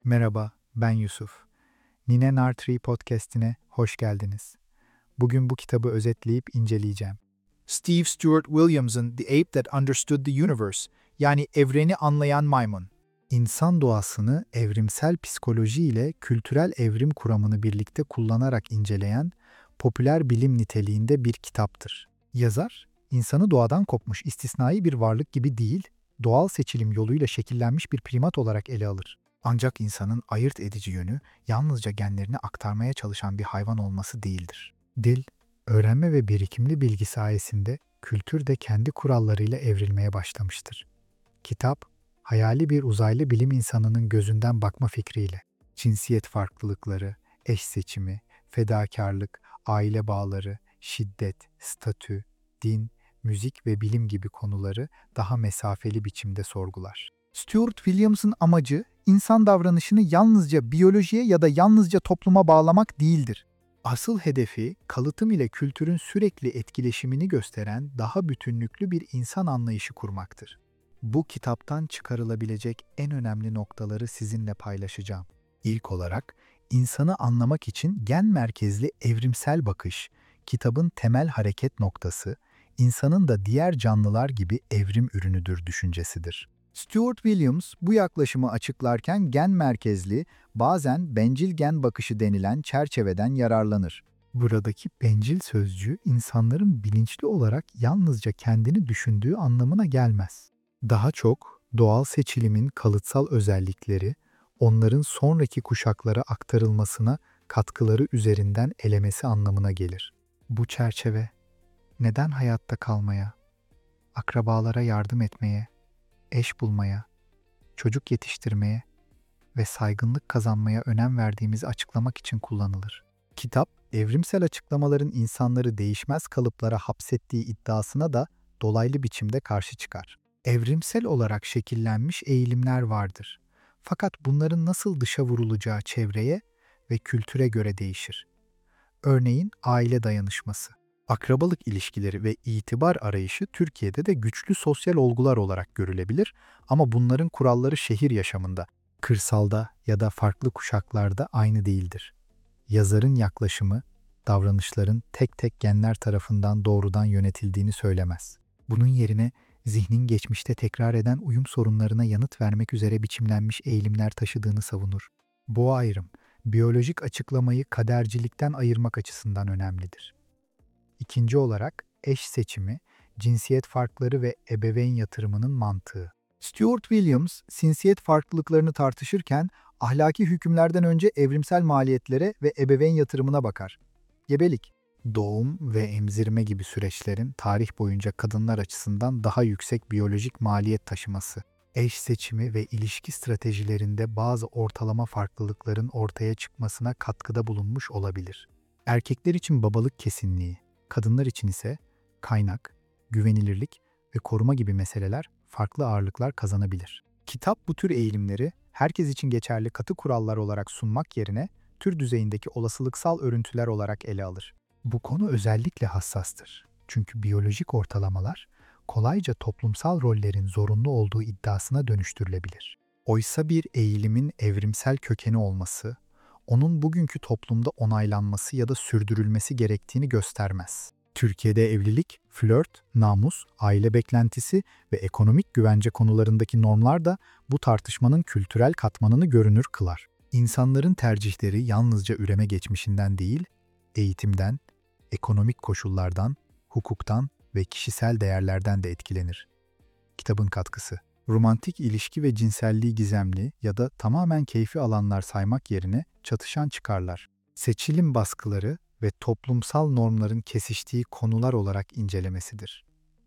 Merhaba, ben Yusuf. Nine Nartree podcast'ine hoş geldiniz. Bugün bu kitabı özetleyip inceleyeceğim. Steve Stuart Williams'ın The Ape That Understood the Universe, yani evreni anlayan maymun. İnsan doğasını evrimsel psikoloji ile kültürel evrim kuramını birlikte kullanarak inceleyen popüler bilim niteliğinde bir kitaptır. Yazar, insanı doğadan kopmuş istisnai bir varlık gibi değil, doğal seçilim yoluyla şekillenmiş bir primat olarak ele alır. Ancak insanın ayırt edici yönü yalnızca genlerini aktarmaya çalışan bir hayvan olması değildir. Dil, öğrenme ve birikimli bilgi sayesinde kültür de kendi kurallarıyla evrilmeye başlamıştır. Kitap, hayali bir uzaylı bilim insanının gözünden bakma fikriyle cinsiyet farklılıkları, eş seçimi, fedakarlık, aile bağları, şiddet, statü, din, müzik ve bilim gibi konuları daha mesafeli biçimde sorgular. Stuart Williams'ın amacı, insan davranışını yalnızca biyolojiye ya da yalnızca topluma bağlamak değildir. Asıl hedefi, kalıtım ile kültürün sürekli etkileşimini gösteren daha bütünlüklü bir insan anlayışı kurmaktır. Bu kitaptan çıkarılabilecek en önemli noktaları sizinle paylaşacağım. İlk olarak, insanı anlamak için gen merkezli evrimsel bakış, kitabın temel hareket noktası, insanın da diğer canlılar gibi evrim ürünüdür düşüncesidir. Stuart Williams bu yaklaşımı açıklarken gen merkezli, bazen bencil gen bakışı denilen çerçeveden yararlanır. Buradaki bencil sözcüğü insanların bilinçli olarak yalnızca kendini düşündüğü anlamına gelmez. Daha çok doğal seçilimin kalıtsal özellikleri, onların sonraki kuşaklara aktarılmasına katkıları üzerinden elemesi anlamına gelir. Bu çerçeve, neden hayatta kalmaya, akrabalara yardım etmeye, eş bulmaya, çocuk yetiştirmeye ve saygınlık kazanmaya önem verdiğimizi açıklamak için kullanılır. Kitap, evrimsel açıklamaların insanları değişmez kalıplara hapsettiği iddiasına da dolaylı biçimde karşı çıkar. Evrimsel olarak şekillenmiş eğilimler vardır. Fakat bunların nasıl dışa vurulacağı çevreye ve kültüre göre değişir. Örneğin aile dayanışması. Akrabalık ilişkileri ve itibar arayışı Türkiye'de de güçlü sosyal olgular olarak görülebilir ama bunların kuralları şehir yaşamında, kırsalda ya da farklı kuşaklarda aynı değildir. Yazarın yaklaşımı, davranışların tek tek genler tarafından doğrudan yönetildiğini söylemez. Bunun yerine zihnin geçmişte tekrar eden uyum sorunlarına yanıt vermek üzere biçimlenmiş eğilimler taşıdığını savunur. Bu ayrım, biyolojik açıklamayı kadercilikten ayırmak açısından önemlidir. İkinci olarak eş seçimi, cinsiyet farkları ve ebeveyn yatırımının mantığı. Stuart Williams, cinsiyet farklılıklarını tartışırken ahlaki hükümlerden önce evrimsel maliyetlere ve ebeveyn yatırımına bakar. Gebelik, doğum ve emzirme gibi süreçlerin tarih boyunca kadınlar açısından daha yüksek biyolojik maliyet taşıması. Eş seçimi ve ilişki stratejilerinde bazı ortalama farklılıkların ortaya çıkmasına katkıda bulunmuş olabilir. Erkekler için babalık kesinliği, kadınlar için ise kaynak, güvenilirlik ve koruma gibi meseleler farklı ağırlıklar kazanabilir. Kitap bu tür eğilimleri herkes için geçerli katı kurallar olarak sunmak yerine tür düzeyindeki olasılıksal örüntüler olarak ele alır. Bu konu özellikle hassastır. Çünkü biyolojik ortalamalar kolayca toplumsal rollerin zorunlu olduğu iddiasına dönüştürülebilir. Oysa bir eğilimin evrimsel kökeni olması, onun bugünkü toplumda onaylanması ya da sürdürülmesi gerektiğini göstermez. Türkiye'de evlilik, flört, namus, aile beklentisi ve ekonomik güvence konularındaki normlar da bu tartışmanın kültürel katmanını görünür kılar. İnsanların tercihleri yalnızca üreme geçmişinden değil, eğitimden, ekonomik koşullardan, hukuktan ve kişisel değerlerden de etkilenir. Kitabın katkısı. Romantik ilişki ve cinselliği gizemli ya da tamamen keyfi alanlar saymak yerine çatışan çıkarlar, seçilim baskıları ve toplumsal normların kesiştiği konular olarak incelemesidir.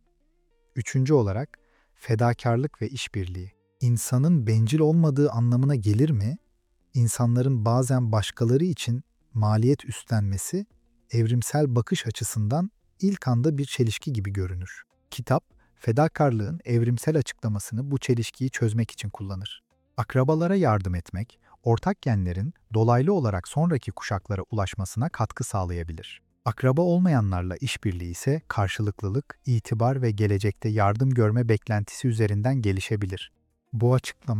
Üçüncü olarak, fedakarlık ve işbirliği. İnsanın bencil olmadığı anlamına gelir mi? İnsanların bazen başkaları için maliyet üstlenmesi, evrimsel bakış açısından ilk anda bir çelişki gibi görünür. Kitap, fedakarlığın evrimsel açıklamasını bu çelişkiyi çözmek için kullanır. Akrabalara yardım etmek, ortak genlerin dolaylı olarak sonraki kuşaklara ulaşmasına katkı sağlayabilir. Akraba olmayanlarla işbirliği ise karşılıklılık, itibar ve gelecekte yardım görme beklentisi üzerinden gelişebilir. Bu açıklama,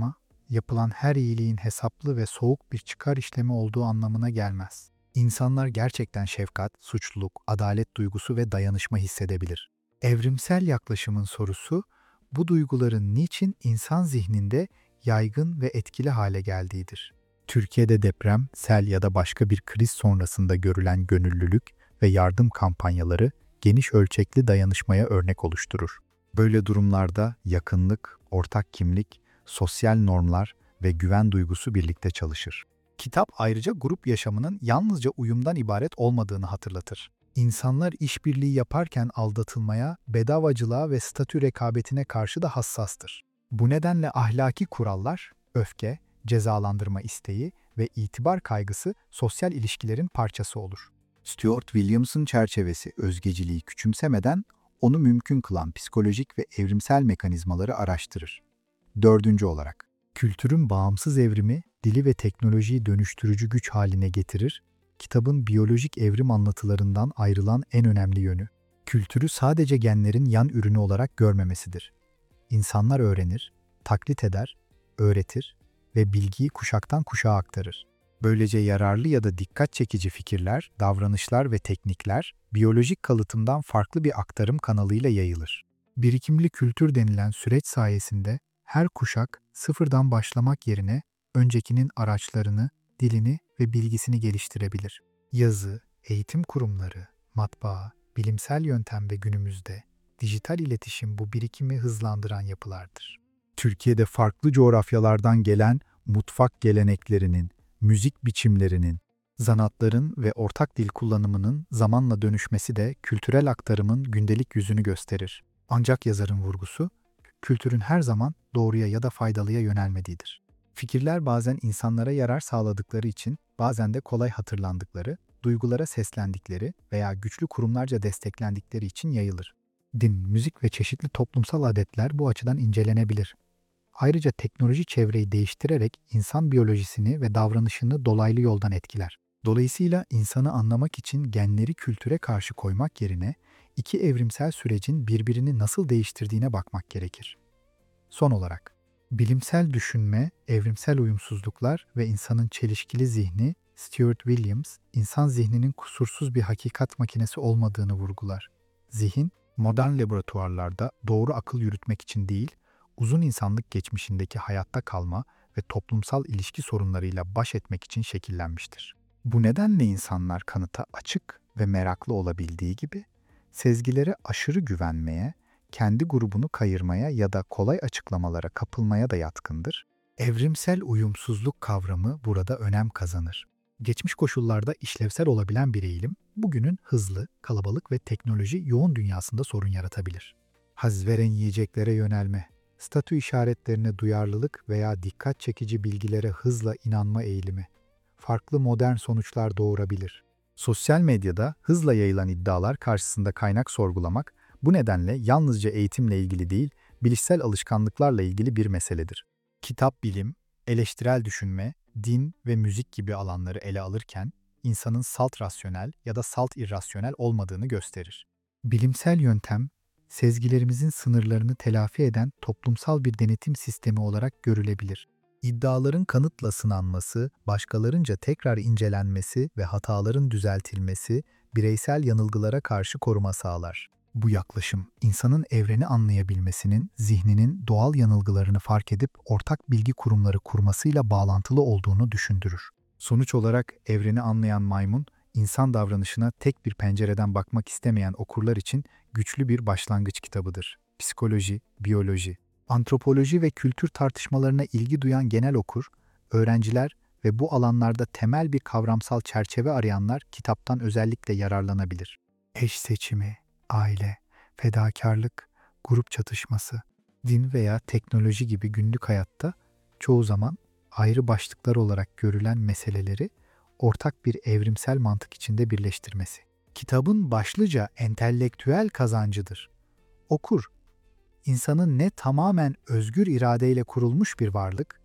yapılan her iyiliğin hesaplı ve soğuk bir çıkar işlemi olduğu anlamına gelmez. İnsanlar gerçekten şefkat, suçluluk, adalet duygusu ve dayanışma hissedebilir. Evrimsel yaklaşımın sorusu, bu duyguların niçin insan zihninde yaygın ve etkili hale geldiğidir. Türkiye'de deprem, sel ya da başka bir kriz sonrasında görülen gönüllülük ve yardım kampanyaları geniş ölçekli dayanışmaya örnek oluşturur. Böyle durumlarda yakınlık, ortak kimlik, sosyal normlar ve güven duygusu birlikte çalışır. Kitap ayrıca grup yaşamının yalnızca uyumdan ibaret olmadığını hatırlatır. İnsanlar işbirliği yaparken aldatılmaya, bedavacılığa ve statü rekabetine karşı da hassastır. Bu nedenle ahlaki kurallar, öfke, cezalandırma isteği ve itibar kaygısı sosyal ilişkilerin parçası olur. Stuart Williams'ın çerçevesi özgeciliği küçümsemeden onu mümkün kılan psikolojik ve evrimsel mekanizmaları araştırır. Dördüncü olarak, kültürün bağımsız evrimi dili ve teknolojiyi dönüştürücü güç haline getirir. Kitabın biyolojik evrim anlatılarından ayrılan en önemli yönü, kültürü sadece genlerin yan ürünü olarak görmemesidir. İnsanlar öğrenir, taklit eder, öğretir ve bilgiyi kuşaktan kuşağa aktarır. Böylece yararlı ya da dikkat çekici fikirler, davranışlar ve teknikler biyolojik kalıtımdan farklı bir aktarım kanalıyla yayılır. Birikimli kültür denilen süreç sayesinde her kuşak sıfırdan başlamak yerine öncekinin araçlarını, dilini ve bilgisini geliştirebilir. Yazı, eğitim kurumları, matbaa, bilimsel yöntem ve günümüzde dijital iletişim bu birikimi hızlandıran yapılardır. Türkiye'de farklı coğrafyalardan gelen mutfak geleneklerinin, müzik biçimlerinin, zanatların ve ortak dil kullanımının zamanla dönüşmesi de kültürel aktarımın gündelik yüzünü gösterir. Ancak yazarın vurgusu, kültürün her zaman doğruya ya da faydalıya yönelmediğidir. Fikirler bazen insanlara yarar sağladıkları için, bazen de kolay hatırlandıkları, duygulara seslendikleri veya güçlü kurumlarca desteklendikleri için yayılır. Din, müzik ve çeşitli toplumsal adetler bu açıdan incelenebilir. Ayrıca teknoloji çevreyi değiştirerek insan biyolojisini ve davranışını dolaylı yoldan etkiler. Dolayısıyla insanı anlamak için genleri kültüre karşı koymak yerine iki evrimsel sürecin birbirini nasıl değiştirdiğine bakmak gerekir. Son olarak, bilimsel düşünme, evrimsel uyumsuzluklar ve insanın çelişkili zihni, Stuart Williams, insan zihninin kusursuz bir hakikat makinesi olmadığını vurgular. Zihin, modern laboratuvarlarda doğru akıl yürütmek için değil, uzun insanlık geçmişindeki hayatta kalma ve toplumsal ilişki sorunlarıyla baş etmek için şekillenmiştir. Bu nedenle insanlar kanıta açık ve meraklı olabildiği gibi, sezgilere aşırı güvenmeye, kendi grubunu kayırmaya ya da kolay açıklamalara kapılmaya da yatkındır. Evrimsel uyumsuzluk kavramı burada önem kazanır. Geçmiş koşullarda işlevsel olabilen bir eğilim, bugünün hızlı, kalabalık ve teknoloji yoğun dünyasında sorun yaratabilir. Haz veren yiyeceklere yönelme, statü işaretlerine duyarlılık veya dikkat çekici bilgilere hızla inanma eğilimi, farklı modern sonuçlar doğurabilir. Sosyal medyada hızla yayılan iddialar karşısında kaynak sorgulamak, bu nedenle yalnızca eğitimle ilgili değil, bilişsel alışkanlıklarla ilgili bir meseledir. Kitap bilim, eleştirel düşünme, din ve müzik gibi alanları ele alırken, insanın salt rasyonel ya da salt irrasyonel olmadığını gösterir. Bilimsel yöntem, sezgilerimizin sınırlarını telafi eden toplumsal bir denetim sistemi olarak görülebilir. İddiaların kanıtla sınanması, başkalarınca tekrar incelenmesi ve hataların düzeltilmesi, bireysel yanılgılara karşı koruma sağlar. Bu yaklaşım, insanın evreni anlayabilmesinin, zihninin doğal yanılgılarını fark edip ortak bilgi kurumları kurmasıyla bağlantılı olduğunu düşündürür. Sonuç olarak evreni anlayan maymun, insan davranışına tek bir pencereden bakmak istemeyen okurlar için güçlü bir başlangıç kitabıdır. Psikoloji, biyoloji, antropoloji ve kültür tartışmalarına ilgi duyan genel okur, öğrenciler ve bu alanlarda temel bir kavramsal çerçeve arayanlar kitaptan özellikle yararlanabilir. Eş seçimi, aile, fedakarlık, grup çatışması, din veya teknoloji gibi günlük hayatta çoğu zaman ayrı başlıklar olarak görülen meseleleri ortak bir evrimsel mantık içinde birleştirmesi. Kitabın başlıca entelektüel kazancıdır. Okur, insanın ne tamamen özgür iradeyle kurulmuş bir varlık,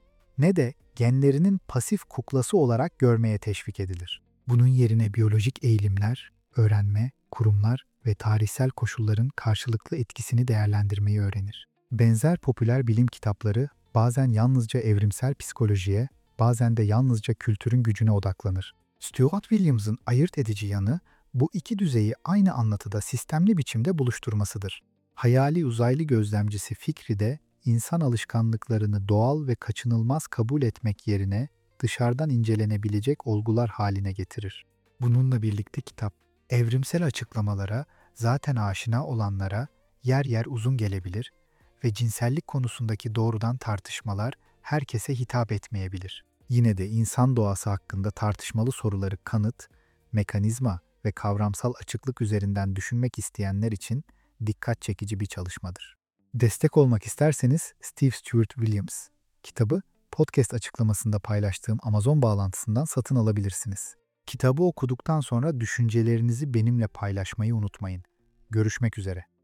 ne de genlerinin pasif kuklası olarak görmeye teşvik edilir. Bunun yerine biyolojik eğilimler, öğrenme, kurumlar ve tarihsel koşulların karşılıklı etkisini değerlendirmeyi öğrenir. Benzer popüler bilim kitapları Bazen yalnızca evrimsel psikolojiye, bazen de yalnızca kültürün gücüne odaklanır. Stuart Williams'ın ayırt edici yanı, bu iki düzeyi aynı anlatıda sistemli biçimde buluşturmasıdır. Hayali uzaylı gözlemcisi fikri de insan alışkanlıklarını doğal ve kaçınılmaz kabul etmek yerine dışarıdan incelenebilecek olgular haline getirir. Bununla birlikte kitap, evrimsel açıklamalara, zaten aşina olanlara yer yer uzun gelebilir ve cinsellik konusundaki doğrudan tartışmalar herkese hitap etmeyebilir. Yine de insan doğası hakkında tartışmalı soruları kanıt, mekanizma ve kavramsal açıklık üzerinden düşünmek isteyenler için dikkat çekici bir çalışmadır. Destek olmak isterseniz Steve Stuart Williams kitabı podcast açıklamasında paylaştığım Amazon bağlantısından satın alabilirsiniz. Kitabı okuduktan sonra düşüncelerinizi benimle paylaşmayı unutmayın. Görüşmek üzere.